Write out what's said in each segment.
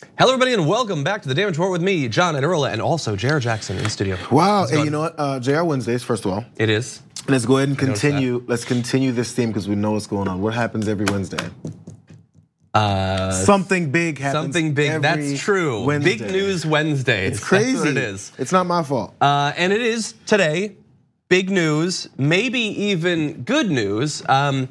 Hello, everybody, and welcome back to the Damage Report with me, John Iadarola, and also J.R. Jackson in studio. Wow, hey, you know what? JR Wednesdays, first of all. It is. Let's go ahead and continue. Let's continue this theme because we know what's going on. What happens every Wednesday? Something big happens. Something big. That's true. Wednesday. Big News Wednesdays. It's crazy. That's what it is. It's not my fault. And it is today. Big news, maybe even good news. But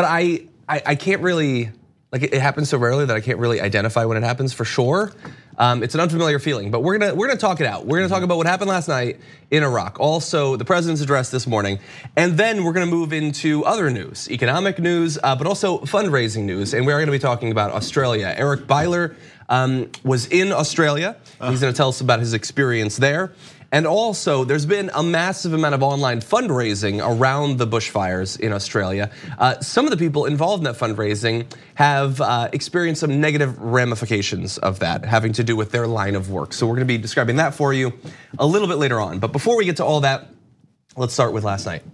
I can't really. Like, it happens so rarely that I can't really identify when it happens for sure. It's an unfamiliar feeling, but we're gonna talk it out. We're gonna talk about what happened last night in Iraq. Also, the president's address this morning, and then we're gonna move into other news, economic news, but also fundraising news. And we are gonna be talking about Australia. Eric Byler was in Australia. He's gonna tell us about his experience there. And also, there's been a massive amount of online fundraising around the bushfires in Australia. Some of the people involved in that fundraising have experienced some negative ramifications of that, having to do with their line of work. So we're gonna be describing that for you a little bit later on. But before we get to all that, let's start with last night.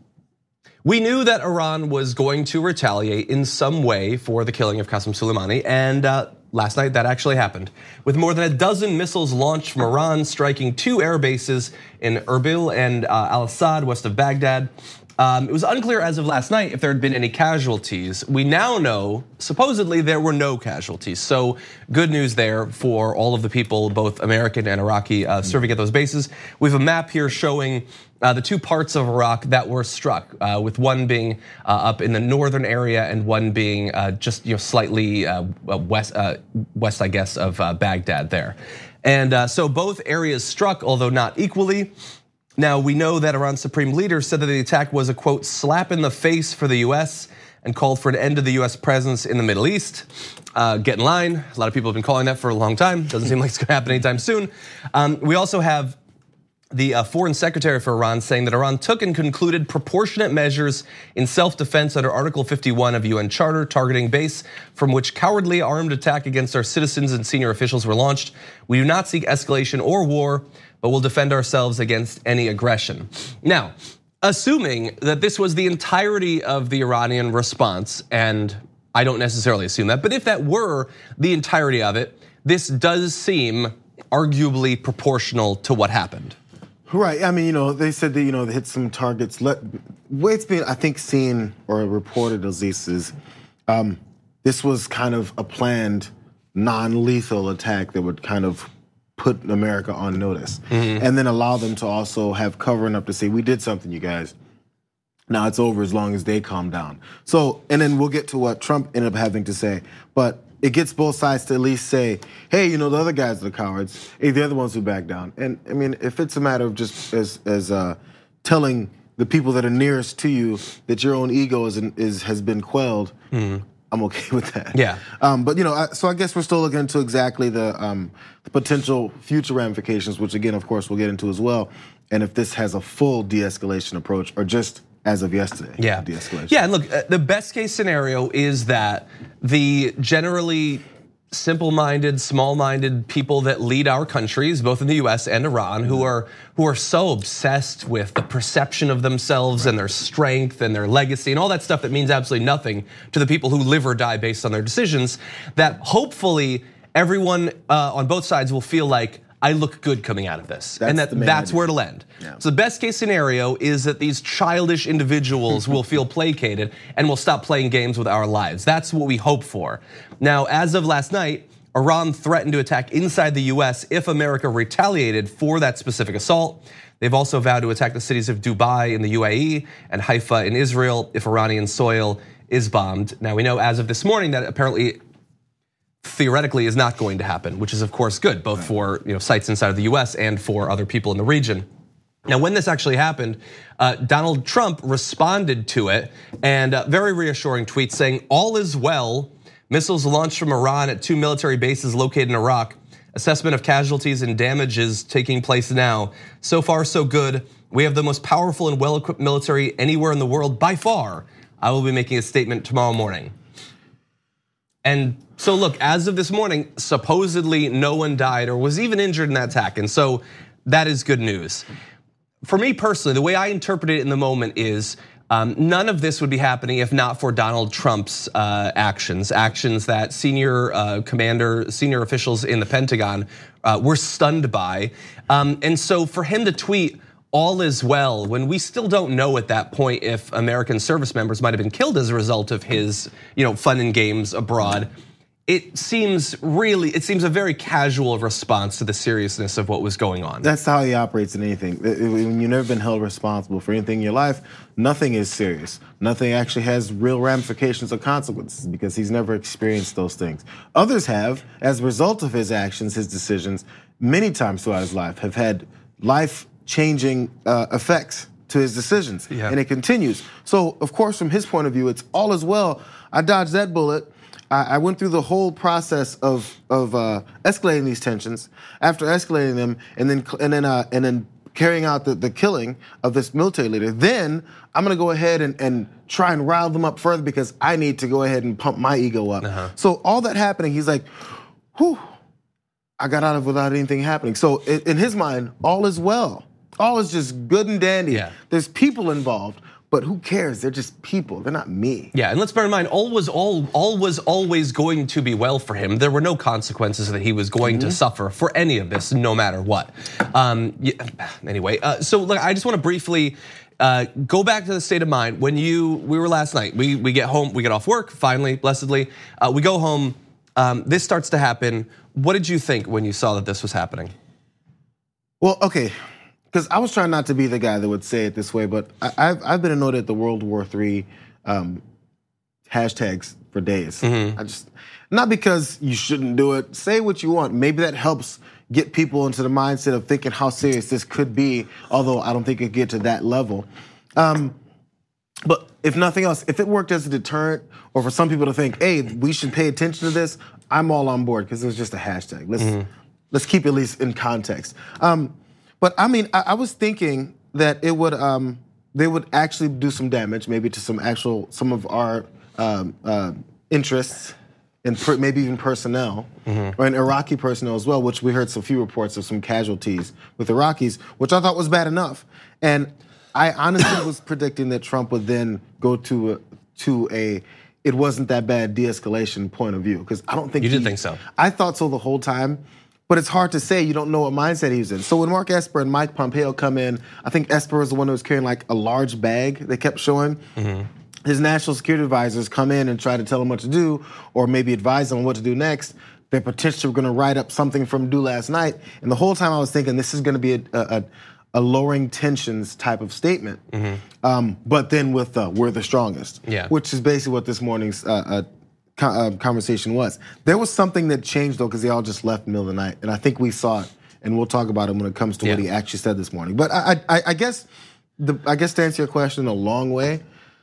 We knew that Iran was going to retaliate in some way for the killing of Qasem Soleimani, and last night that actually happened. With more than a dozen missiles launched from Iran, striking 2 air bases in Erbil and Al-Assad, west of Baghdad. It was unclear as of last night if there had been any casualties. We now know, supposedly, there were no casualties. So good news there for all of the people, both American and Iraqi, serving at those bases. We have a map here showing the 2 parts of Iraq that were struck, with one being up in the northern area and one being just slightly west, I guess, of Baghdad there. And so both areas struck, although not equally. Now, we know that Iran's supreme leader said that the attack was a, quote, slap in the face for the US and called for an end to the US presence in the Middle East. Get in line. A lot of people have been calling that for a long time. Doesn't seem like it's gonna happen anytime soon. We also have the foreign secretary for Iran saying that Iran took and concluded proportionate measures in self-defense under Article 51 of UN Charter, targeting base from which cowardly armed attack against our citizens and senior officials were launched. We do not seek escalation or war, but we'll defend ourselves against any aggression. Now, assuming that this was the entirety of the Iranian response, and I don't necessarily assume that, but if that were the entirety of it, this does seem arguably proportional to what happened. Right, I mean, they said that, they hit some targets. Way it's been, I think, seen or reported at least is, this was kind of a planned non-lethal attack that would kind of put America on notice. And then allow them to also have covering up to say, we did something, you guys. Now it's over as long as they calm down. So, and then we'll get to what Trump ended up having to say. But it gets both sides to at least say, hey, the other guys are the cowards. Hey, they're the ones who back down. And I mean, if it's a matter of just as telling the people that are nearest to you that your own ego has been quelled, I'm okay with that. Yeah. But so I guess we're still looking into exactly the potential future ramifications, which again, of course, we'll get into as well. And if this has a full de-escalation approach or just as of yesterday, de-escalation. Yeah, and look, the best case scenario is that the generally simple-minded, small-minded people that lead our countries, both in the US and Iran, who are so obsessed with the perception of themselves and their strength and their legacy and all that stuff that means absolutely nothing to the people who live or die based on their decisions, that hopefully everyone on both sides will feel like, I look good coming out of this, and that's where it'll end. Yeah. So the best case scenario is that these childish individuals will feel placated and will stop playing games with our lives. That's what we hope for. Now, as of last night, Iran threatened to attack inside the US if America retaliated for that specific assault. They've also vowed to attack the cities of Dubai in the UAE and Haifa in Israel if Iranian soil is bombed. Now, we know as of this morning that apparently theoretically is not going to happen, which is of course good, both for sites inside of the US and for other people in the region. Now, when this actually happened, Donald Trump responded to it and very reassuring tweet saying, all is well, missiles launched from Iran at 2 military bases located in Iraq. Assessment of casualties and damages taking place now. So far, so good. We have the most powerful and well-equipped military anywhere in the world by far. I will be making a statement tomorrow morning. And so look, as of this morning, supposedly no one died or was even injured in that attack. And so that is good news. For me personally, the way I interpret it in the moment is None of this would be happening if not for Donald Trump's actions that senior officials in the Pentagon were stunned by. And so for him to tweet, "All is well," when we still don't know at that point if American service members might have been killed as a result of his fun and games abroad. It seems a very casual response to the seriousness of what was going on. That's how he operates in anything. When you've never been held responsible for anything in your life, nothing is serious. Nothing actually has real ramifications or consequences because he's never experienced those things. Others have, as a result of his actions, his decisions, many times throughout his life, have had life-changing effects to his decisions, and it continues. So, of course, from his point of view, it's all as well. I dodged that bullet. I went through the whole process of escalating these tensions. After escalating them, and then carrying out the killing of this military leader, then I'm going to go ahead and try and rile them up further because I need to go ahead and pump my ego up. So all that happening, he's like, "Whew, I got out of it without anything happening." So in his mind, all is well. All is just good and dandy. There's people involved. But who cares? They're just people. They're not me. Yeah, and let's bear in mind, all was always going to be well for him. There were no consequences that he was going to suffer for any of this, no matter what. Anyway, so look, I just want to briefly go back to the state of mind when we were last night. We get home, we get off work, finally, blessedly. We go home, this starts to happen. What did you think when you saw that this was happening? Well, okay. Because I was trying not to be the guy that would say it this way, but I've been annoyed at the World War III hashtags for days. Not because you shouldn't do it. Say what you want. Maybe that helps get people into the mindset of thinking how serious this could be, although I don't think it get to that level. But if nothing else, if it worked as a deterrent, or for some people to think, "Hey, we should pay attention to this," I'm all on board because it was just a hashtag. Let's keep it at least in context. But I mean, I was thinking that it would, they would actually do some damage, maybe to some of our interests, and maybe even personnel, or in Iraqi personnel as well, which we heard some few reports of some casualties with Iraqis, which I thought was bad enough. And I honestly was predicting that Trump would then go to a it wasn't that bad de-escalation point of view, because I don't think you didn't think so. I thought so the whole time. But it's hard to say. You don't know what mindset he was in. So when Mark Esper and Mike Pompeo come in, I think Esper was the one who was carrying like a large bag they kept showing. His national security advisors come in and try to tell him what to do, or maybe advise him on what to do next. They're potentially going to write up something from do last night. And the whole time I was thinking this is going to be a lowering tensions type of statement. But then with we're the strongest, which is basically what this morning's conversation was. There was something that changed though, because they all just left in the middle of the night, and I think we saw it, and we'll talk about it when it comes to what he actually said this morning. But I guess to answer your question in a long way,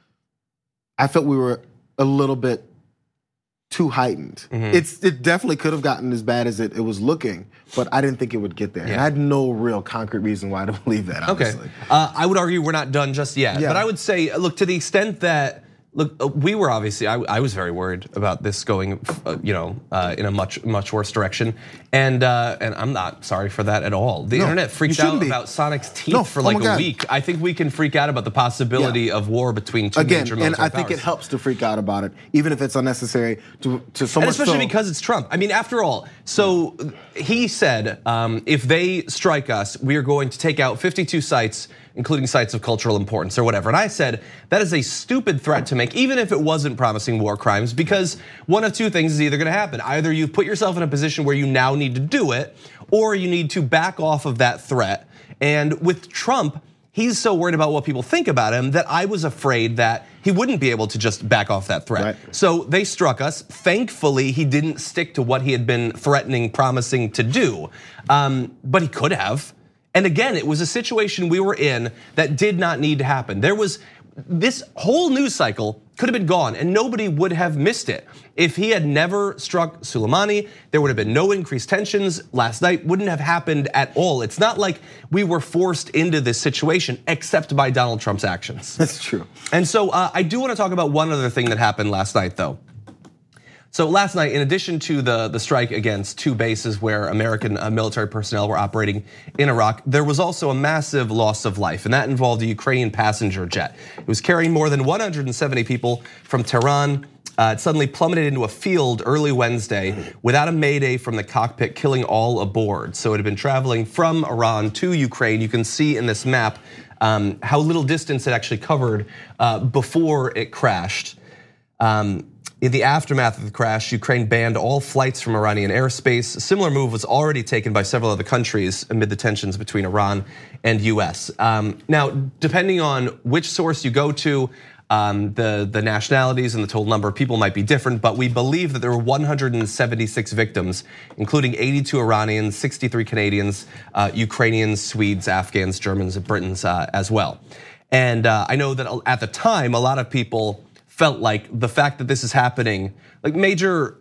I felt we were a little bit too heightened. It definitely could have gotten as bad as it was looking, but I didn't think it would get there. And I had no real concrete reason why to believe that, honestly. Okay. I would argue we're not done just yet, but I would say, look, to the extent that we were obviously, I was very worried about this going, in a much worse direction, and I'm not sorry for that at all. The internet freaked out about Sonic's teeth for like a week. I think we can freak out about the possibility of war between two major military powers. And I think it helps to freak out about it, even if it's unnecessary to so much. And especially because it's Trump. I mean, after all, so he said, if they strike us, we are going to take out 52 sites, including sites of cultural importance or whatever. And I said, that is a stupid threat to make, even if it wasn't promising war crimes, because one of two things is either gonna happen. Either you've put yourself in a position where you now need to do it, or you need to back off of that threat. And with Trump, he's so worried about what people think about him that I was afraid that he wouldn't be able to just back off that threat. So they struck us. Thankfully, he didn't stick to what he had been threatening, promising to do, but he could have. And again, it was a situation we were in that did not need to happen. There was this whole news cycle could have been gone and nobody would have missed it. If he had never struck Soleimani, there would have been no increased tensions. Last night wouldn't have happened at all. It's not like we were forced into this situation except by Donald Trump's actions. That's true. And so I do want to talk about one other thing that happened last night though. So last night, in addition to the strike against 2 bases where American military personnel were operating in Iraq, there was also a massive loss of life, and that involved a Ukrainian passenger jet. It was carrying more than 170 people from Tehran. It suddenly plummeted into a field early Wednesday without a mayday from the cockpit, killing all aboard. So it had been traveling from Iran to Ukraine. You can see in this map how little distance it actually covered before it crashed. In the aftermath of the crash, Ukraine banned all flights from Iranian airspace. A similar move was already taken by several other countries amid the tensions between Iran and US. Now, depending on which source you go to, the nationalities and the total number of people might be different, but we believe that there were 176 victims, including 82 Iranians, 63 Canadians, Ukrainians, Swedes, Afghans, Germans, and Britons as well. And I know that at the time, a lot of people felt like the fact that this is happening, like major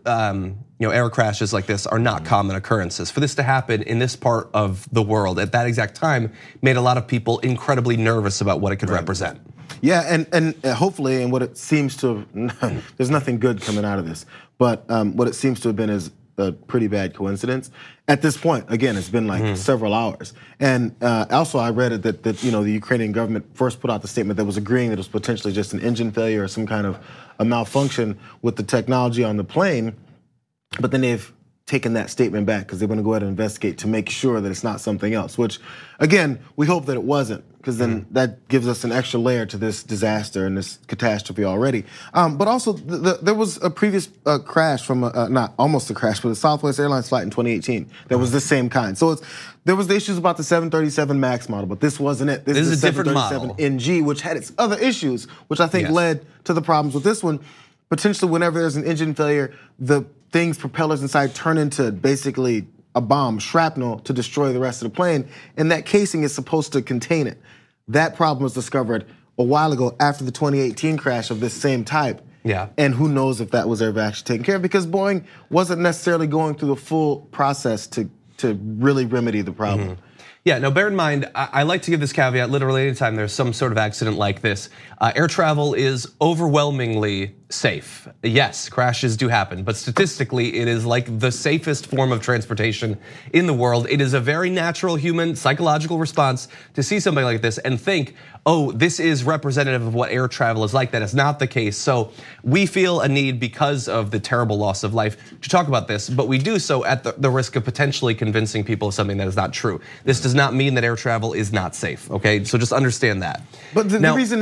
air crashes like this are not common occurrences. For this to happen in this part of the world at that exact time made a lot of people incredibly nervous about what it could represent. Yeah, and hopefully, and what it seems to, there's nothing good coming out of this, but what it seems to have been is a pretty bad coincidence. At this point, again, it's been like several hours. And also I read it that the Ukrainian government first put out the statement that was agreeing that it was potentially just an engine failure or some kind of a malfunction with the technology on the plane, but then they've taken that statement back because they want to go ahead and investigate to make sure that it's not something else, which again, we hope that it wasn't, because then that gives us an extra layer to this disaster and this catastrophe already. But also there was a previous crash from, not almost a crash, but a Southwest Airlines flight in 2018 that was the same kind. So there was the issues about the 737 MAX model, but this wasn't it. This is a different 737 model. NG, which had its other issues, which I think led to the problems with this one. Potentially, whenever there's an engine failure, the propellers inside turn into basically a bomb, shrapnel, to destroy the rest of the plane, and that casing is supposed to contain it. That problem was discovered a while ago after the 2018 crash of this same type. Yeah. And who knows if that was ever actually taken care of, because Boeing wasn't necessarily going through the full process to really remedy the problem. Yeah, now bear in mind, I like to give this caveat, literally anytime there's some sort of accident like this, air travel is overwhelmingly safe. Yes, crashes do happen, but statistically it is like the safest form of transportation in the world. It is a very natural human psychological response to see something like this and think, oh, this is representative of what air travel is like. That is not the case. So we feel a need, because of the terrible loss of life, to talk about this, but we do so at the risk of potentially convincing people of something that is not true. This does not mean that air travel is not safe, okay? So just understand that. But the reason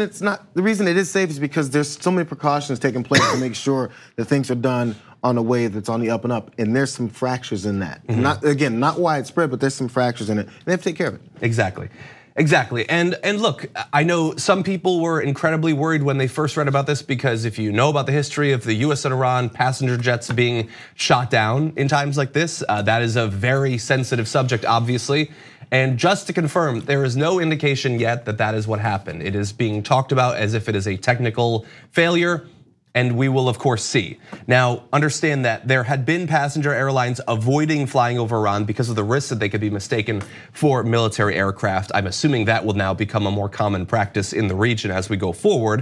it is safe is because there's so many precautions taking place to make sure that things are done on a way that's on the up and up, and there's some fractures in that. Not widespread, but there's some fractures in it, and they have to take care of it. Exactly, and look, I know some people were incredibly worried when they first read about this, because if you know about the history of the US and Iran passenger jets being shot down in times like this, that is a very sensitive subject, obviously. And just to confirm, there is no indication yet that that is what happened. It is being talked about as if it is a technical failure, and we will of course see. Now, understand that there had been passenger airlines avoiding flying over Iran because of the risk that they could be mistaken for military aircraft. I'm assuming that will now become a more common practice in the region as we go forward.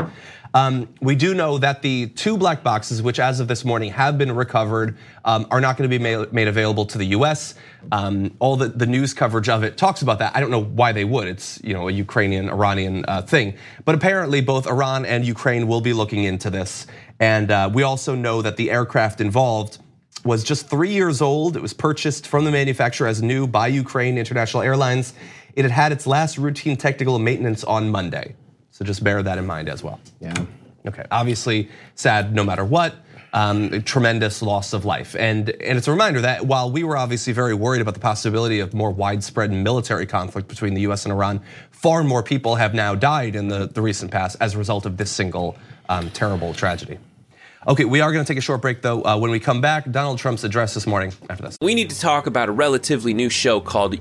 We do know that the 2 black boxes, which as of this morning have been recovered, are not going to be made available to the US. All the news coverage of it talks about that. I don't know why they would. It's a Ukrainian-Iranian thing. But apparently both Iran and Ukraine will be looking into this. And we also know that the aircraft involved was just 3 years old. It was purchased from the manufacturer as new by Ukraine International Airlines. It had its last routine technical maintenance on Monday. So just bear that in mind as well. Yeah. Okay, obviously sad no matter what, tremendous loss of life. And it's a reminder that while we were obviously very worried about the possibility of more widespread military conflict between the US and Iran, far more people have now died in the recent past as a result of this single terrible tragedy. Okay, we are gonna take a short break though. When we come back, Donald Trump's address this morning after this. We need to talk about a relatively new show called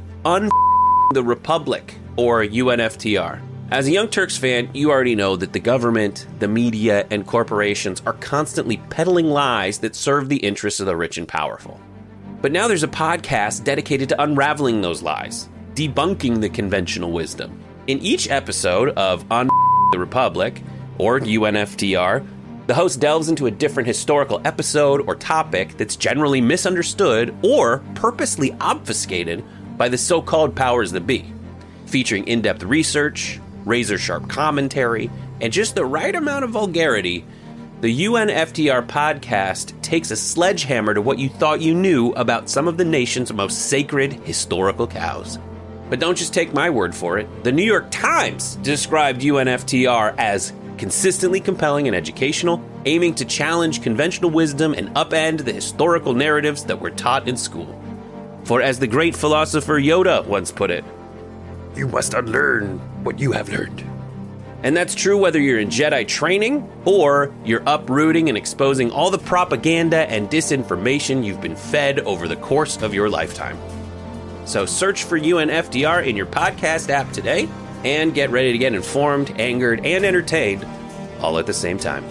the Republic, or UNFTR. As a Young Turks fan, you already know that the government, the media, and corporations are constantly peddling lies that serve the interests of the rich and powerful. But now there's a podcast dedicated to unraveling those lies, debunking the conventional wisdom. In each episode of On the Republic, or UNFTR, The host delves into a different historical episode or topic that's generally misunderstood or purposely obfuscated by the so-called powers that be, featuring in-depth research, razor-sharp commentary, and just the right amount of vulgarity. The UNFTR podcast takes a sledgehammer to what you thought you knew about some of the nation's most sacred historical cows. But don't just take my word for it. The New York Times described UNFTR as consistently compelling and educational, aiming to challenge conventional wisdom and upend the historical narratives that were taught in school. For as the great philosopher Yoda once put it, "You must unlearn what you have learned." And that's true whether you're in Jedi training or you're uprooting and exposing all the propaganda and disinformation you've been fed over the course of your lifetime. So search for UNFTR in your podcast app today and get ready to get informed, angered, and entertained all at the same time.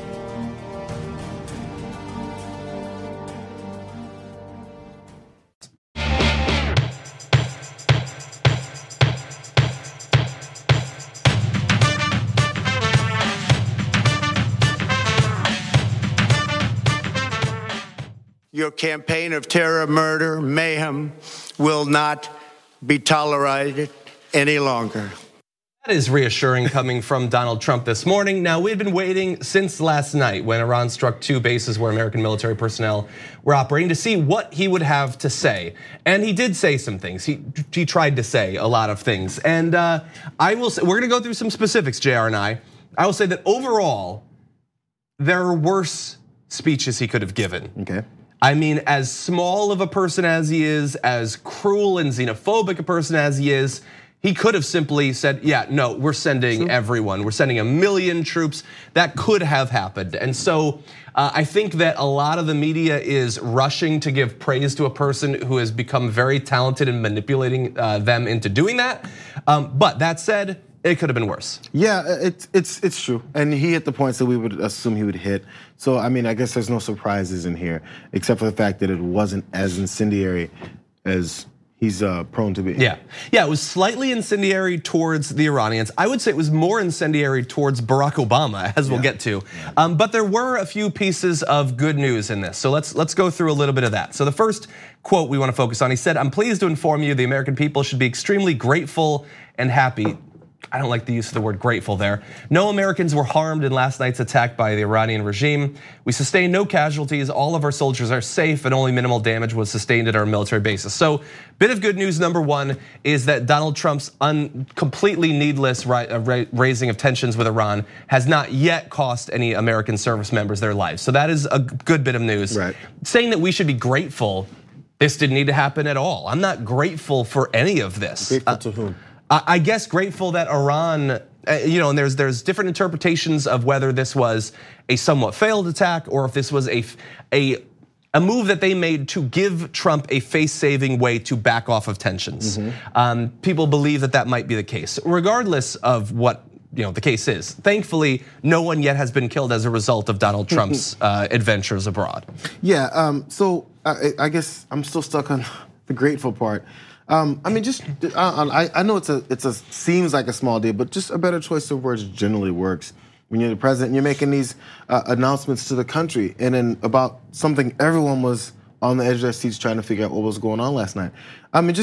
Your campaign of terror, murder, mayhem will not be tolerated any longer. That is reassuring coming from Donald Trump this morning. Now, we had been waiting since last night when Iran struck 2 bases where American military personnel were operating to see what he would have to say. And he did say some things. He tried to say a lot of things. And I will say, we're gonna go through some specifics, JR and I will say that overall, there are worse speeches he could have given. Okay. I mean, as small of a person as he is, as cruel and xenophobic a person as he is, he could have simply said, yeah, no, we're sending everyone. We're sending 1 million troops. That could have happened. And so I think that a lot of the media is rushing to give praise to a person who has become very talented in manipulating them into doing that. But that said, it could have been worse. Yeah, it's true. And he hit the points that we would assume he would hit. So, I mean, I guess there's no surprises in here, except for the fact that it wasn't as incendiary as he's prone to be. Yeah, it was slightly incendiary towards the Iranians. I would say it was more incendiary towards Barack Obama, as we'll get to. But there were a few pieces of good news in this. So let's go through a little bit of that. So the first quote we want to focus on, he said, "I'm pleased to inform you the American people should be extremely grateful and happy." I don't like the use of the word grateful there. "No Americans were harmed in last night's attack by the Iranian regime. We sustained no casualties. All of our soldiers are safe and only minimal damage was sustained at our military bases." So, bit of good news number one is that Donald Trump's completely needless raising of tensions with Iran has not yet cost any American service members their lives. So that is a good bit of news. Right. Saying that we should be grateful, this didn't need to happen at all. I'm not grateful for any of this. Grateful to whom? I guess grateful that Iran, and there's different interpretations of whether this was a somewhat failed attack or if this was a move that they made to give Trump a face-saving way to back off of tensions. People believe that might be the case. Regardless of what the case is, thankfully, no one yet has been killed as a result of Donald Trump's adventures abroad. Yeah, so I guess I'm still stuck on the grateful part. I mean, I know it's a seems like a small deal, but just a better choice of words generally works. When you're the president, and you're making these announcements to the country, and then about something everyone was on the edge of their seats trying to figure out what was going on last night. I mean,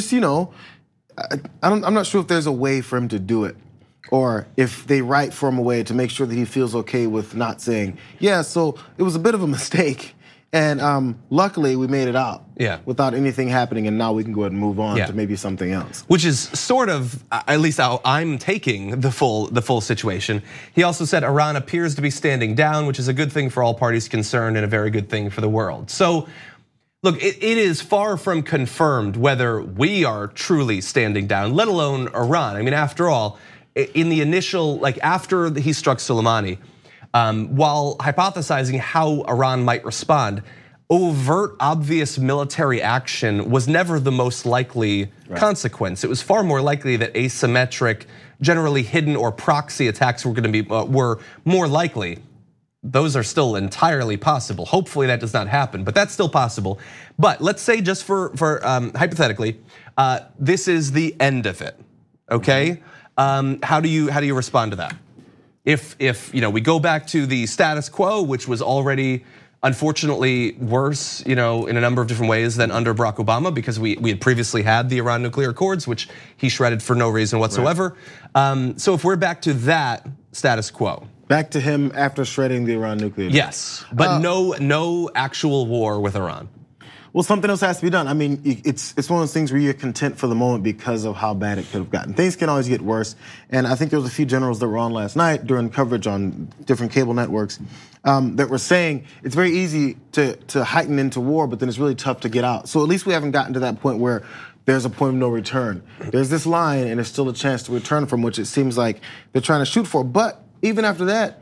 I'm not sure if there's a way for him to do it, or if they write for him a way to make sure that he feels okay with not saying, yeah, so it was a bit of a mistake. And luckily, we made it out without anything happening, and now we can go ahead and move on to maybe something else. Which is sort of, at least how I'm taking the full situation. He also said Iran appears to be standing down, which is a good thing for all parties concerned and a very good thing for the world. So, look, it is far from confirmed whether we are truly standing down, let alone Iran. I mean, after all, in the initial, after he struck Soleimani, while hypothesizing how Iran might respond, overt, obvious military action was never the most likely consequence. It was far more likely that asymmetric, generally hidden or proxy attacks were more likely. Those are still entirely possible. Hopefully that does not happen, but that's still possible. But let's say, just for hypothetically, this is the end of it. Okay, how do you respond to that? if we go back to the status quo, which was already unfortunately worse, in a number of different ways than under Barack Obama, because we had previously had the Iran nuclear accords, which he shredded for no reason whatsoever. Right. So if we're back to that status quo. Back to him after shredding the Iran nuclear. Yes, but no actual war with Iran. Well, something else has to be done. I mean, it's one of those things where you're content for the moment because of how bad it could have gotten. Things can always get worse. And I think there was a few generals that were on last night during coverage on different cable networks that were saying it's very easy to heighten into war, but then it's really tough to get out. So at least we haven't gotten to that point where there's a point of no return. There's this line and there's still a chance to return from, which it seems like they're trying to shoot for. But even after that,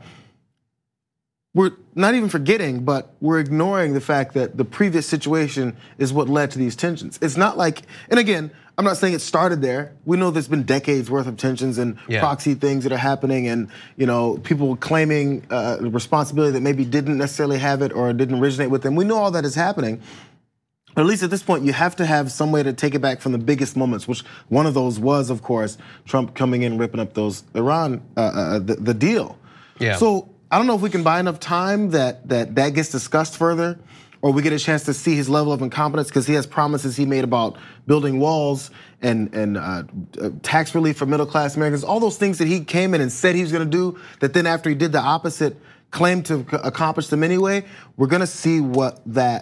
we're not even forgetting, but we're ignoring the fact that the previous situation is what led to these tensions. It's not like, and again, I'm not saying it started there. We know there's been decades worth of tensions and proxy things that are happening, and people claiming responsibility that maybe didn't necessarily have it or didn't originate with them. We know all that is happening. But at least at this point, you have to have some way to take it back from the biggest moments, which one of those was, of course, Trump coming in, ripping up those Iran, the deal. Yeah. So I don't know if we can buy enough time that gets discussed further, or we get a chance to see his level of incompetence, because he has promises he made about building walls and tax relief for middle-class Americans, all those things that he came in and said he was gonna do, that then after he did the opposite, claimed to accomplish them anyway. We're gonna see what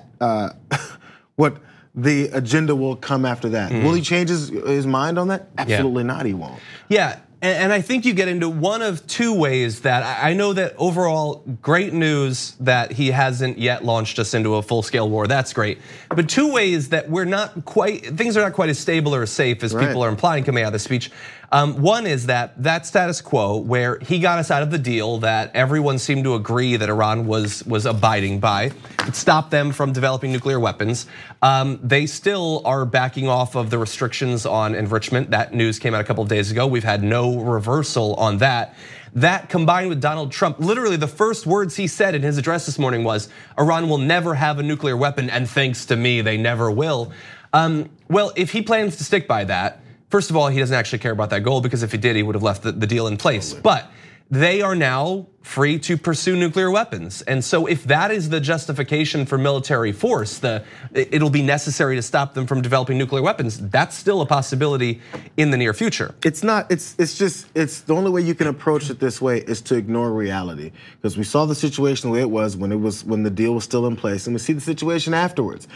what the agenda will come after that. Will he change his mind on that? Absolutely not, he won't. Yeah. And I think you get into one of two ways that I know that overall, great news that he hasn't yet launched us into a full-scale war. That's great. But two ways that things are not quite as stable or as safe as people are implying coming out of the speech. One is that status quo where he got us out of the deal that everyone seemed to agree that Iran was abiding by. It stopped them from developing nuclear weapons. They still are backing off of the restrictions on enrichment. That news came out a couple of days ago. We've had no reversal on that. That combined with Donald Trump, literally the first words he said in his address this morning was, Iran will never have a nuclear weapon, and thanks to me, they never will. Well, if he plans to stick by that, first of all, he doesn't actually care about that goal, because if he did, he would have left the deal in place. But they are now free to pursue nuclear weapons. And so if that is the justification for military force, it'll be necessary to stop them from developing nuclear weapons, that's still a possibility in the near future. It's not, it's the only way you can approach it this way is to ignore reality. Because we saw the situation the way it was when the deal was still in place, and we see the situation afterwards.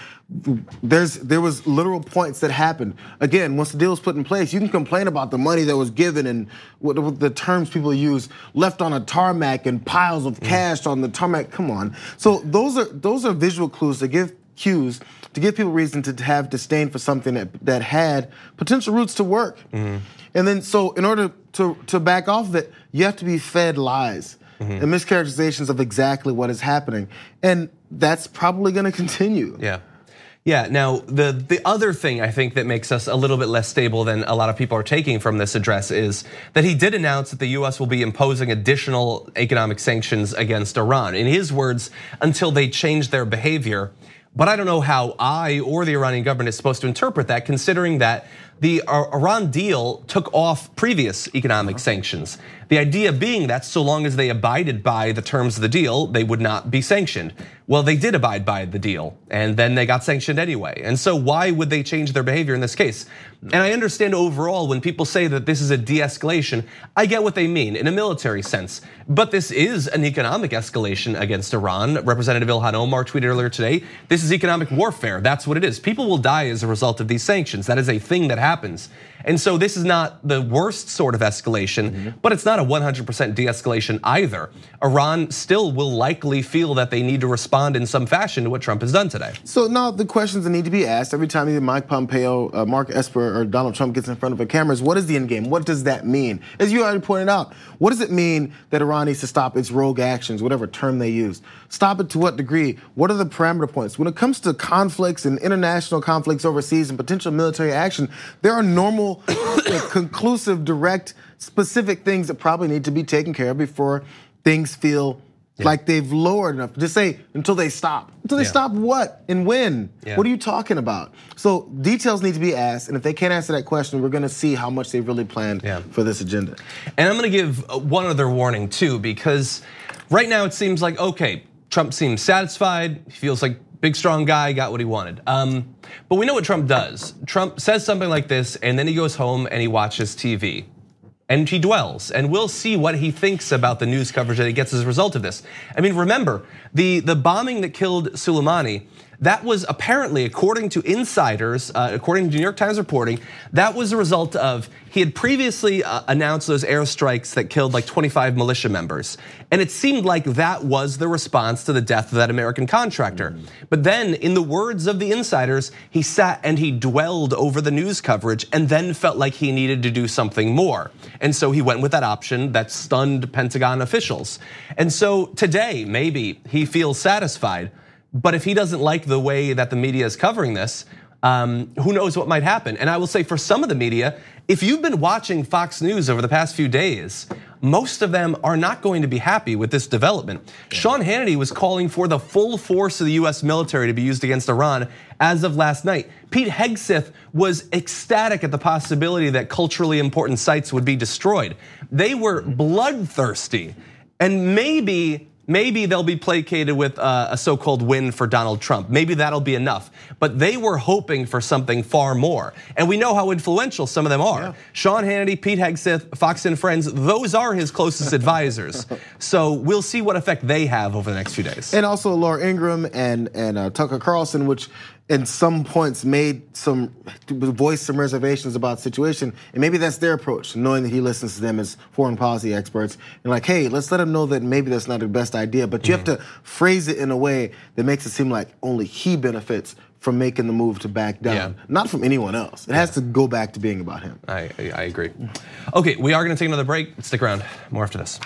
There was literal points that happened. Again, once the deal was put in place, you can complain about the money that was given and what the terms people use, left on a tarmac and piles of cash on the tarmac. Come on. So those are visual cues to give people reason to have disdain for something that had potential roots to work. And then so in order to back off of it, you have to be fed lies and mischaracterizations of exactly what is happening. And that's probably gonna continue. Yeah, now the other thing I think that makes us a little bit less stable than a lot of people are taking from this address is that he did announce that the US will be imposing additional economic sanctions against Iran. In his words, until they change their behavior. But I don't know how I or the Iranian government is supposed to interpret that, considering that the Iran deal took off previous economic sanctions. The idea being that so long as they abided by the terms of the deal, they would not be sanctioned. Well, they did abide by the deal, and then they got sanctioned anyway. And so why would they change their behavior in this case? And I understand overall when people say that this is a de-escalation, I get what they mean in a military sense. But this is an economic escalation against Iran. Representative Ilhan Omar tweeted earlier today, this is economic warfare. That's what it is. People will die as a result of these sanctions. That is a thing that happens. And so this is not the worst sort of escalation, but it's not a 100% de-escalation either. Iran still will likely feel that they need to respond in some fashion to what Trump has done today. So now the questions that need to be asked every time either Mike Pompeo, Mark Esper, or Donald Trump gets in front of a camera is, what is the end game? What does that mean? As you already pointed out, what does it mean that Iran needs to stop its rogue actions, whatever term they use? Stop it to what degree? What are the parameter points? When it comes to conflicts and international conflicts overseas and potential military action, there are normal, conclusive, direct, specific things that probably need to be taken care of before things feel Like they've lowered enough. Just say until they stop. Until they stop what and when? Yeah. What are you talking about? So details need to be asked, and if they can't answer that question, we're going to see how much they really planned for this agenda. And I'm going to give one other warning too, because right now it seems like, okay, Trump seems satisfied. He feels like big, strong guy, got what he wanted. But we know what Trump does. Trump says something like this, and then he goes home and he watches TV. And he dwells, and we'll see what he thinks about the news coverage that he gets as a result of this. I mean, remember, the bombing that killed Soleimani, that was apparently, according to insiders, according to New York Times reporting, that was a result of, he had previously announced those airstrikes that killed like 25 militia members. And it seemed like that was the response to the death of that American contractor. But then, in the words of the insiders, he sat and he dwelled over the news coverage and then felt like he needed to do something more. And so he went with that option that stunned Pentagon officials. And so today, maybe he feels satisfied. But if he doesn't like the way that the media is covering this, who knows what might happen? And I will say for some of the media, if you've been watching Fox News over the past few days, most of them are not going to be happy with this development. Sean Hannity was calling for the full force of the US military to be used against Iran as of last night. Pete Hegseth was ecstatic at the possibility that culturally important sites would be destroyed. They were bloodthirsty, and maybe they'll be placated with a so-called win for Donald Trump. Maybe that'll be enough. But they were hoping for something far more. And we know how influential some of them are. Yeah. Sean Hannity, Pete Hegseth, Fox and Friends, those are his closest advisors. So we'll see what effect they have over the next few days. And also Laura Ingraham and Tucker Carlson, which in some points voiced some reservations about the situation, and maybe that's their approach, knowing that he listens to them as foreign policy experts, and like, hey, let's let him know that maybe that's not the best idea, but you have to phrase it in a way that makes it seem like only he benefits from making the move to back down, not from anyone else. It has to go back to being about him. I agree. Okay, we are gonna take another break. Stick around, more after this.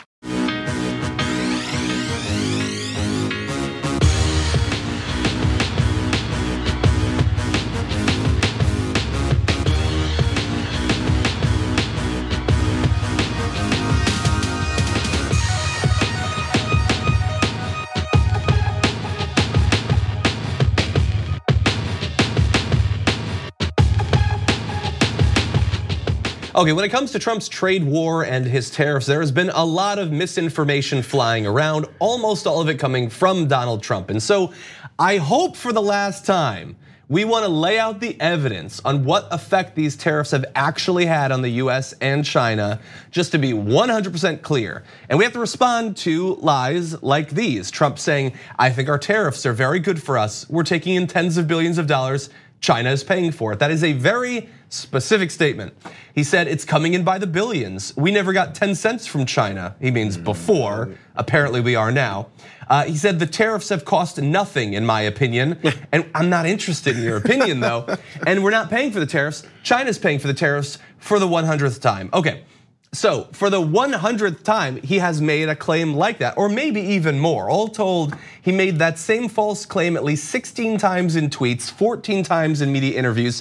Okay, when it comes to Trump's trade war and his tariffs, there has been a lot of misinformation flying around, almost all of it coming from Donald Trump. And so I hope for the last time, we want to lay out the evidence on what effect these tariffs have actually had on the US and China, just to be 100% clear. And we have to respond to lies like these. Trump saying, I think our tariffs are very good for us. We're taking in tens of billions of dollars. China is paying for it. That is a very specific statement. He said it's coming in by the billions. We never got 10 cents from China. He means before, apparently we are now. He said the tariffs have cost nothing in my opinion. And I'm not interested in your opinion though. And we're not paying for the tariffs. China's paying for the tariffs for the 100th time. Okay. So for the 100th time, he has made a claim like that, or maybe even more. All told, he made that same false claim at least 16 times in tweets, 14 times in media interviews,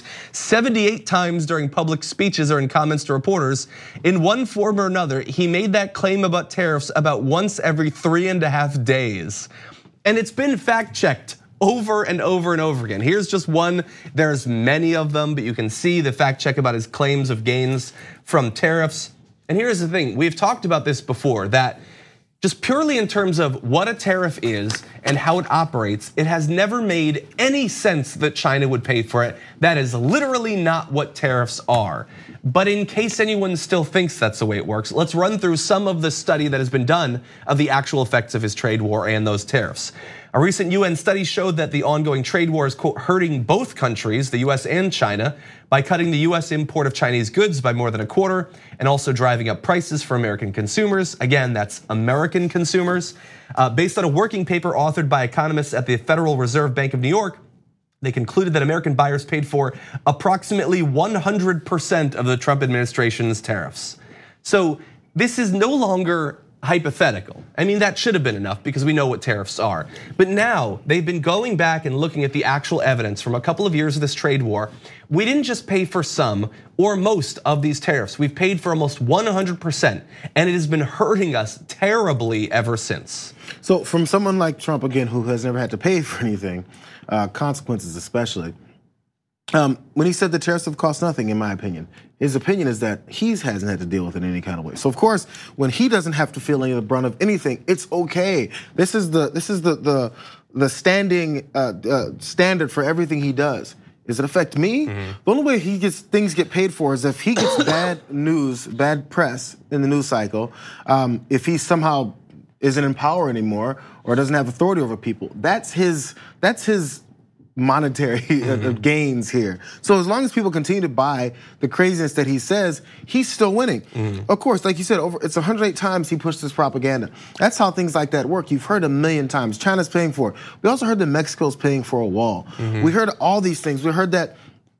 78 times during public speeches or in comments to reporters. In one form or another, he made that claim about tariffs about once every 3.5 days. And it's been fact checked over and over and over again. Here's just one, there's many of them, but you can see the fact check about his claims of gains from tariffs. And here's the thing, we've talked about this before, that just purely in terms of what a tariff is and how it operates, it has never made any sense that China would pay for it. That is literally not what tariffs are. But in case anyone still thinks that's the way it works, let's run through some of the study that has been done of the actual effects of his trade war and those tariffs. A recent UN study showed that the ongoing trade war is, quote, hurting both countries, the US and China, by cutting the US import of Chinese goods by more than a quarter and also driving up prices for American consumers. Again, that's American consumers. Based on a working paper authored by economists at the Federal Reserve Bank of New York, they concluded that American buyers paid for approximately 100% of the Trump administration's tariffs. So this is no longer hypothetical. I mean, that should have been enough because we know what tariffs are. But now they've been going back and looking at the actual evidence from a couple of years of this trade war. We didn't just pay for some or most of these tariffs. We've paid for almost 100%, and it has been hurting us terribly ever since. So from someone like Trump, again, who has never had to pay for anything, consequences especially, when he said the tariffs have cost nothing, in my opinion, his opinion is that he hasn't had to deal with it in any kind of way. So of course, when he doesn't have to feel any of the brunt of anything, it's okay. This is the standing standard for everything he does. Does it affect me? The only way things get paid for is if he gets bad news, bad press in the news cycle. If he somehow isn't in power anymore or doesn't have authority over people, that's his monetary gains here. So as long as people continue to buy the craziness that he says, he's still winning. Of course, like you said, it's 108 times he pushed this propaganda. That's how things like that work. You've heard a million times. China's paying for it. We also heard that Mexico's paying for a wall. We heard all these things. We heard that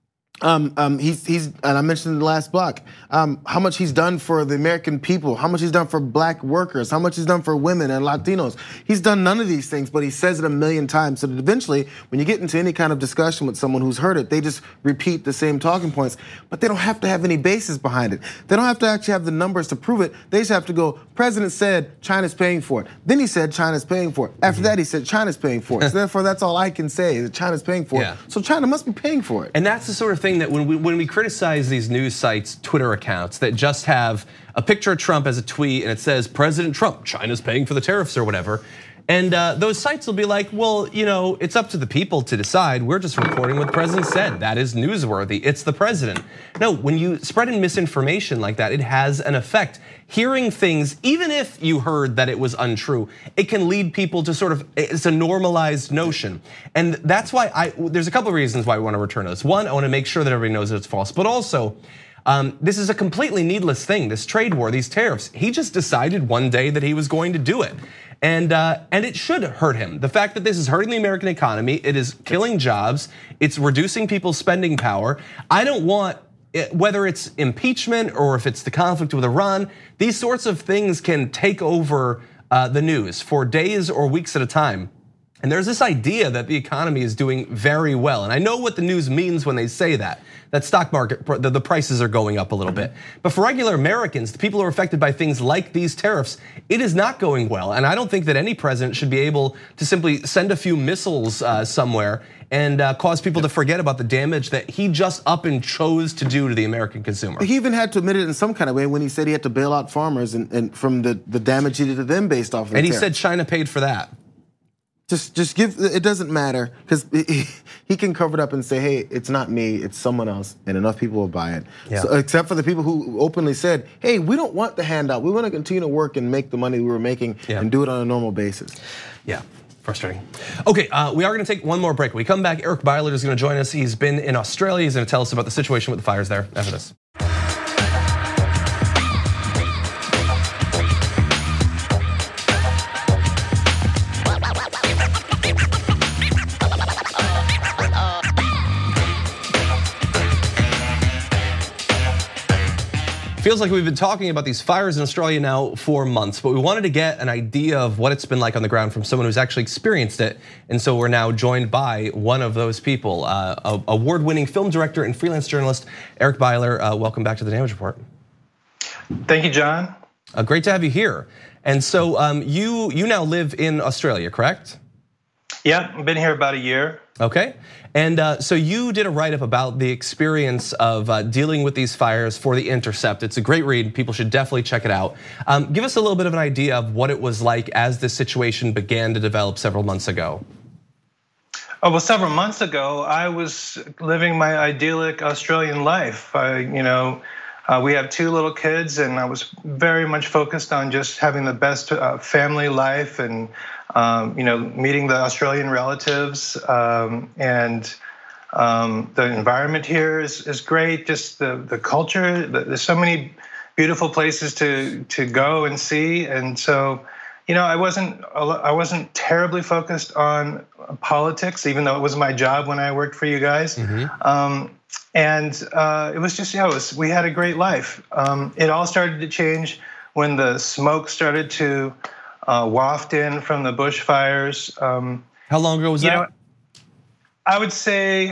he's and I mentioned in the last block how much he's done for the American people, how much he's done for black workers, how much he's done for women and Latinos. He's done none of these things, but he says it a million times. So that eventually, when you get into any kind of discussion with someone who's heard it, they just repeat the same talking points, but they don't have to have any basis behind it. They don't have to actually have the numbers to prove it. They just have to go, President said China's paying for it. Then he said China's paying for it. After that, he said China's paying for it. So therefore, that's all I can say, that China's paying for it. So China must be paying for it. And that's the sort of thing that when we criticize these news sites' Twitter accounts that just have a picture of Trump as a tweet and it says, President Trump, China's paying for the tariffs or whatever. And those sites will be like, well, it's up to the people to decide. We're just reporting what the president said. That is newsworthy. It's the president. No, when you spread in misinformation like that, it has an effect. Hearing things, even if you heard that it was untrue, it can lead people to it's a normalized notion. And that's why there's a couple of reasons why we want to return to this. One, I want to make sure that everybody knows that it's false, but also, this is a completely needless thing, this trade war, these tariffs. He just decided one day that he was going to do it. And it should hurt him. The fact that this is hurting the American economy, it is killing jobs, it's reducing people's spending power. I don't want, whether it's impeachment or if it's the conflict with Iran, these sorts of things can take over the news for days or weeks at a time. And there's this idea that the economy is doing very well. And I know what the news means when they say that stock market, the prices are going up a little bit. But for regular Americans, the people who are affected by things like these tariffs, it is not going well. And I don't think that any president should be able to simply send a few missiles somewhere and cause people to forget about the damage that he just up and chose to do to the American consumer. He even had to admit it in some kind of way when he said he had to bail out farmers and from the damage he did to them based off of the And he tariff. said China paid for that. Just give, it doesn't matter, because he can cover it up and say, hey, it's not me, it's someone else, and enough people will buy it. Yeah. So, except for the people who openly said, hey, we don't want the handout, we want to continue to work and make the money we were making and do it on a normal basis. Yeah, frustrating. Okay, we are gonna take one more break. When we come back, Eric Byler is gonna join us. He's been in Australia, he's gonna tell us about the situation with the fires there after this. Feels like we've been talking about these fires in Australia now for months, but we wanted to get an idea of what it's been like on the ground from someone who's actually experienced it. And so we're now joined by one of those people, award-winning film director and freelance journalist, Eric Byler. Welcome back to the Damage Report. Thank you, John. Great to have you here. And so you now live in Australia, correct? Yeah, I've been here about a year. Okay, and so you did a write-up about the experience of dealing with these fires for The Intercept. It's a great read, people should definitely check it out. Give us a little bit of an idea of what it was like as this situation began to develop several months ago. Oh, well, several months ago, I was living my idyllic Australian life. We have 2 little kids, and I was very much focused on just having the best family life and meeting the Australian relatives, and the environment here is great. Just the culture. There's so many beautiful places to go and see, and so I wasn't terribly focused on politics, even though it was my job when I worked for you guys. Mm-hmm. And it was just we had a great life. It all started to change when the smoke started to waft in from the bushfires. How long ago was that? I would say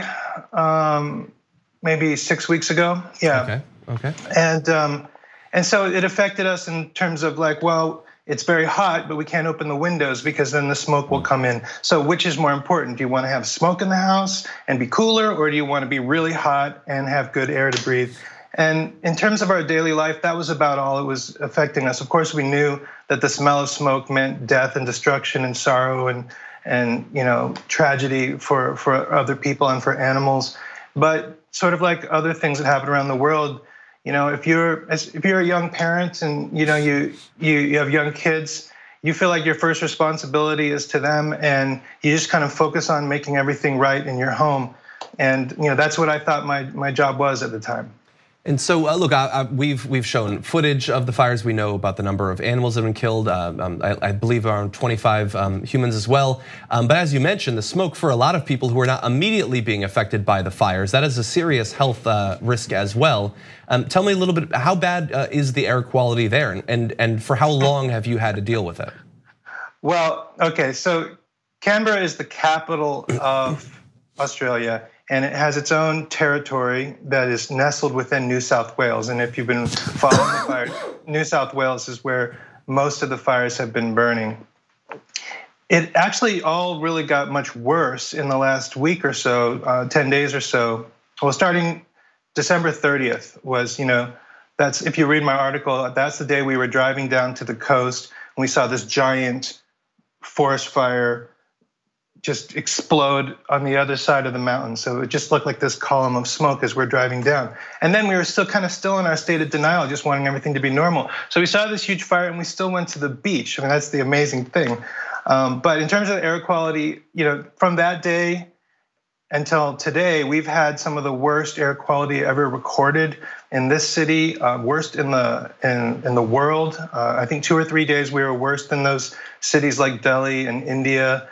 maybe 6 weeks ago. Yeah. Okay. And so it affected us in terms of like, well, it's very hot, but we can't open the windows because then the smoke will come in. So which is more important? Do you want to have smoke in the house and be cooler, or do you want to be really hot and have good air to breathe? And in terms of our daily life, that was about all it was affecting us. Of course, we knew that the smell of smoke meant death and destruction and sorrow and tragedy for other people and for animals. But sort of like other things that happen around the world, if you're a young parent and you have young kids, you feel like your first responsibility is to them, and you just kind of focus on making everything right in your home. And that's what I thought my job was at the time. And so, look, we've shown footage of the fires. We know about the number of animals that have been killed. I believe around 25 humans as well. But as you mentioned, the smoke for a lot of people who are not immediately being affected by the fires, that is a serious health risk as well. Tell me a little bit, how bad is the air quality there, and for how long have you had to deal with it? Well, okay, so Canberra is the capital of Australia, and it has its own territory that is nestled within New South Wales. And if you've been following the fires, New South Wales is where most of the fires have been burning. It actually all really got much worse in the last week or so, 10 days or so. Well, starting December 30th was, that's, if you read my article, that's the day we were driving down to the coast and we saw this giant forest fire just explode on the other side of the mountain. So it just looked like this column of smoke as we're driving down. And then we were still in our state of denial, just wanting everything to be normal. So we saw this huge fire and we still went to the beach. I mean, that's the amazing thing. But in terms of air quality, from that day until today, we've had some of the worst air quality ever recorded in this city, worst in the world. I think 2 or 3 days we were worse than those cities like Delhi and India,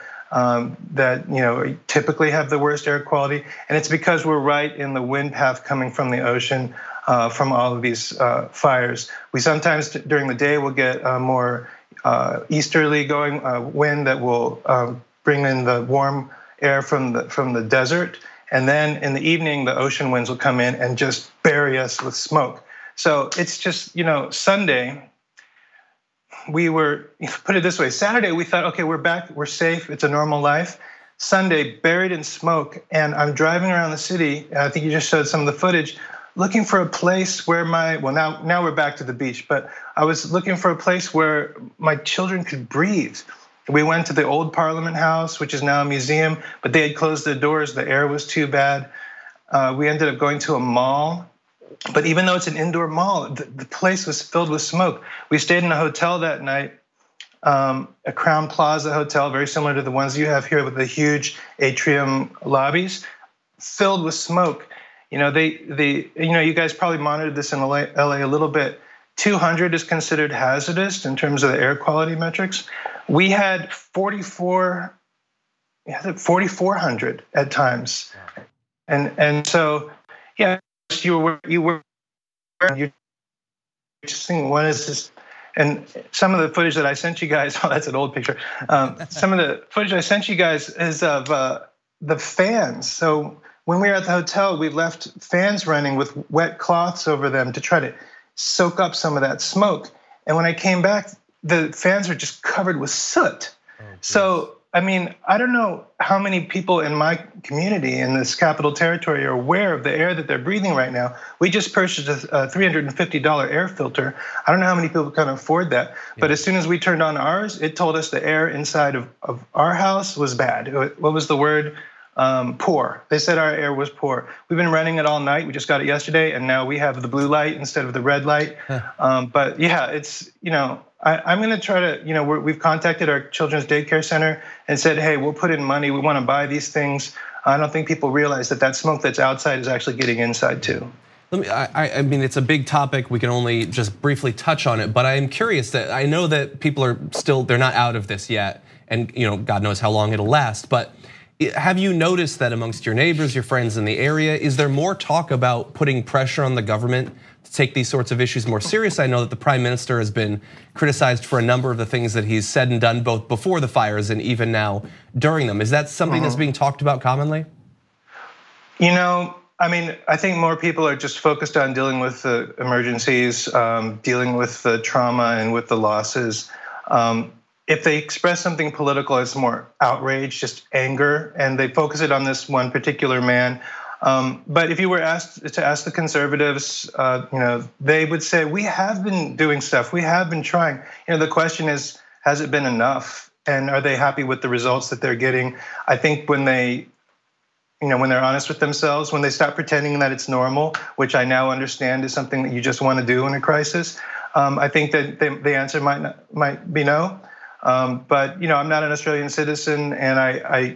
that typically have the worst air quality, and it's because we're right in the wind path coming from the ocean from all of these fires. We sometimes during the day will get more easterly going wind that will bring in the warm air from the desert, and then in the evening the ocean winds will come in and just bury us with smoke. So it's just Sunday. We were, put it this way, Saturday we thought, okay, we're back, we're safe, it's a normal life. Sunday, buried in smoke, and I'm driving around the city, and I think you just showed some of the footage, looking for a place where now we're back to the beach, but I was looking for a place where my children could breathe. We went to the old Parliament House, which is now a museum, but they had closed their doors, the air was too bad. We ended up going to a mall. But even though it's an indoor mall, the place was filled with smoke. We stayed in a hotel that night, a Crown Plaza hotel, very similar to the ones you have here with the huge atrium lobbies, filled with smoke. You guys probably monitored this in LA a little bit. 200 is considered hazardous in terms of the air quality metrics. We had 4,400 at times, and so yeah. You were just thinking, what is this? And some of the footage that I sent you guys, that's an old picture. Some of the footage I sent you guys is of the fans. So when we were at the hotel, we left fans running with wet cloths over them to try to soak up some of that smoke. And when I came back, the fans are just covered with soot. So, I mean, I don't know how many people in my community in this Capital Territory are aware of the air that they're breathing right now. We just purchased a $350 air filter. I don't know how many people can afford that. But as soon as we turned on ours, it told us the air inside of our house was bad. What was the word? Poor. They said our air was poor. We've been running it all night. We just got it yesterday, and now we have the blue light instead of the red light. But yeah, it's, I'm going to try to, we've contacted our children's daycare center and said, hey, we'll put in money. We want to buy these things. I don't think people realize that smoke that's outside is actually getting inside too. I mean, it's a big topic. We can only just briefly touch on it, but I'm curious that I know that people are still, they're not out of this yet. And God knows how long it'll last, but Have you noticed that amongst your neighbors, your friends in the area, is there more talk about putting pressure on the government to take these sorts of issues more serious? I know that the prime minister has been criticized for a number of the things that he's said and done both before the fires and even now during them. Is that something that's being talked about commonly? You know, I mean, I think more people are just focused on dealing with the emergencies, dealing with the trauma and with the losses. If they express something political, it's more outrage, just anger, and they focus it on this one particular man. But if you were asked to ask the conservatives, they would say, we have been doing stuff, we have been trying. The question is, has it been enough? And are they happy with the results that they're getting? I think when they're honest with themselves, when they stop pretending that it's normal, which I now understand is something that you just want to do in a crisis, I think that the answer might be no. But I'm not an Australian citizen, and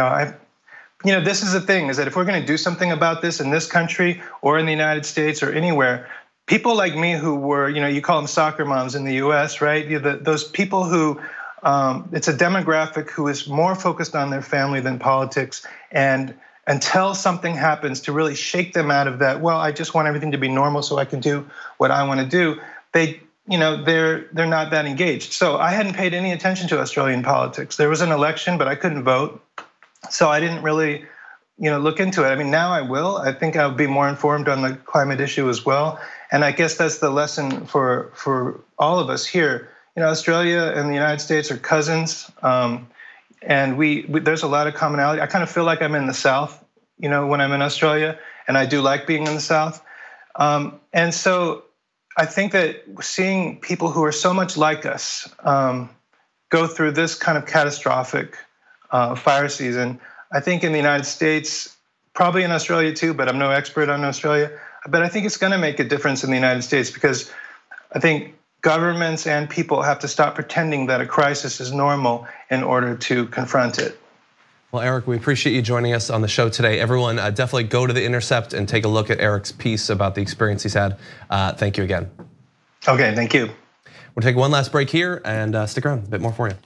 this is the thing: is that if we're going to do something about this in this country or in the United States or anywhere, people like me who were, you call them soccer moms in the U.S., right? Those people who, it's a demographic who is more focused on their family than politics, and until something happens to really shake them out of that, well, I just want everything to be normal so I can do what I want to do. They're not that engaged. So I hadn't paid any attention to Australian politics. There was an election, but I couldn't vote. So I didn't really, look into it. I mean, now I will. I think I'll be more informed on the climate issue as well. And I guess that's the lesson for all of us here. Australia and the United States are cousins. And there's a lot of commonality. I kind of feel like I'm in the South, when I'm in Australia, and I do like being in the South. And so I think that seeing people who are so much like us go through this kind of catastrophic fire season, I think in the United States, probably in Australia too, but I'm no expert on Australia, but I think it's going to make a difference in the United States, because I think governments and people have to stop pretending that a crisis is normal in order to confront it. Well, Eric, we appreciate you joining us on the show today. Everyone, definitely go to The Intercept and take a look at Eric's piece about the experience he's had. Thank you again. Okay, thank you. We'll take one last break here and stick around, a bit more for you.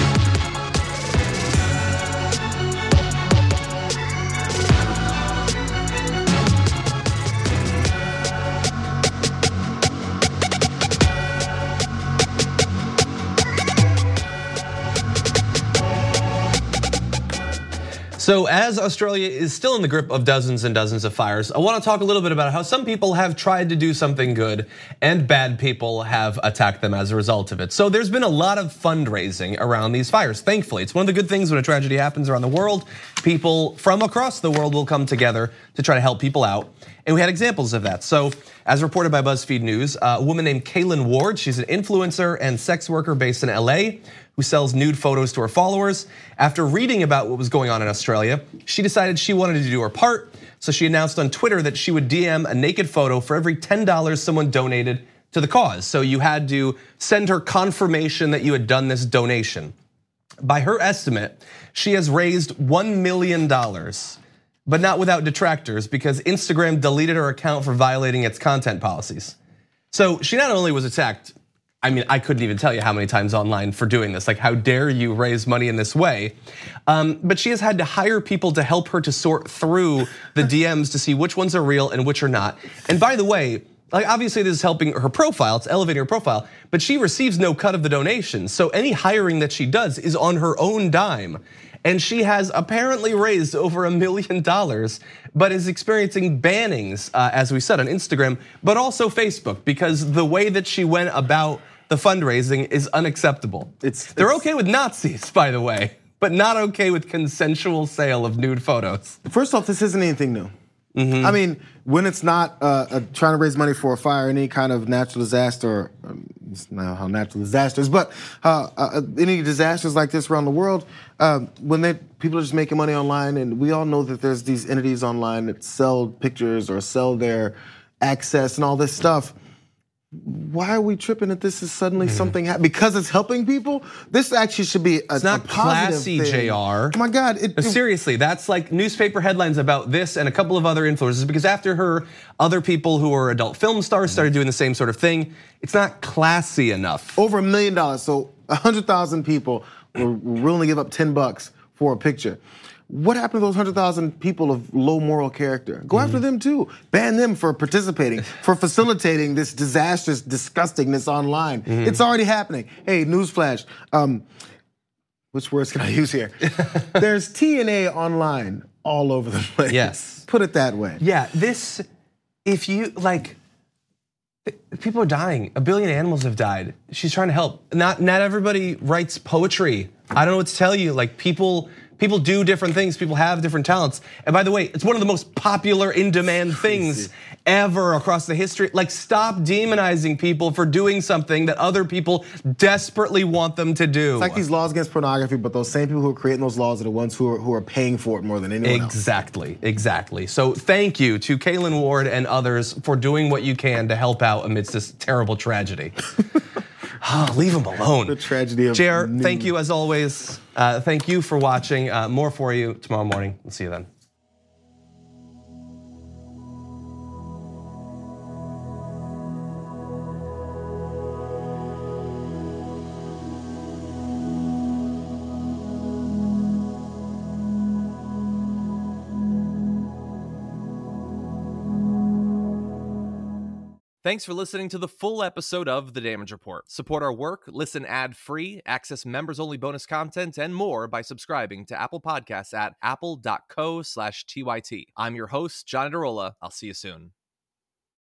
So as Australia is still in the grip of dozens and dozens of fires, I want to talk a little bit about how some people have tried to do something good and bad people have attacked them as a result of it. So there's been a lot of fundraising around these fires, thankfully. It's one of the good things when a tragedy happens around the world. People from across the world will come together to try to help people out. And we had examples of that. So as reported by BuzzFeed News, a woman named Kaylin Ward, she's an influencer and sex worker based in LA, who sells nude photos to her followers. After reading about what was going on in Australia, she decided she wanted to do her part. So she announced on Twitter that she would DM a naked photo for every $10 someone donated to the cause. So you had to send her confirmation that you had done this donation. By her estimate, she has raised $1 million, but not without detractors, because Instagram deleted her account for violating its content policies. So she not only was attacked, I mean, I couldn't even tell you how many times online for doing this. Like, how dare you raise money in this way? But she has had to hire people to help her to sort through the DMs to see which ones are real and which are not. And by the way, like, obviously this is helping her profile, it's elevating her profile, but she receives no cut of the donation. So any hiring that she does is on her own dime. And she has apparently raised over $1 million, but is experiencing bannings, as we said, on Instagram, but also Facebook, because the way that she went about the fundraising is unacceptable. They're okay with Nazis, by the way, but not okay with consensual sale of nude photos. First off, this isn't anything new. I mean, when it's not trying to raise money for a fire, any kind of natural disaster, it's not how natural disasters, but any disasters like this around the world, when people are just making money online, and we all know that there's these entities online that sell pictures or sell their access and all this stuff. Why are we tripping that this is suddenly something because it's helping people? This actually should be it's not classy, thing. JR. Oh my God. Seriously, that's like newspaper headlines about this and a couple of other influencers, because after her, other people who are adult film stars started doing the same sort of thing. It's not classy enough. Over $1 million, so 100,000 people were willing to give up $10 for a picture. What happened to those 100,000 people of low moral character? Go after them too. Ban them for participating, for facilitating this disastrous disgustingness online. It's already happening. Hey, newsflash. Which words can I use here? There's TNA online all over the place. Yes. Put it that way. Yeah, if you, like, people are dying. 1 billion animals have died. She's trying to help. Not everybody writes poetry. I don't know what to tell you. Like, people do different things. People have different talents. And by the way, it's one of the most popular in-demand things ever across the history. Like, stop demonizing people for doing something that other people desperately want them to do. It's like these laws against pornography, but those same people who are creating those laws are the ones who are paying for it more than anyone else. Exactly. So thank you to Kaylin Ward and others for doing what you can to help out amidst this terrible tragedy. Leave them alone. The tragedy of JR, news. thank you as always. Thank you for watching. More for you tomorrow morning. We'll see you then. Thanks for listening to the full episode of The Damage Report. Support our work, listen ad-free, access members-only bonus content, and more by subscribing to Apple Podcasts at apple.co/TYT. I'm your host, John Adarola. I'll see you soon.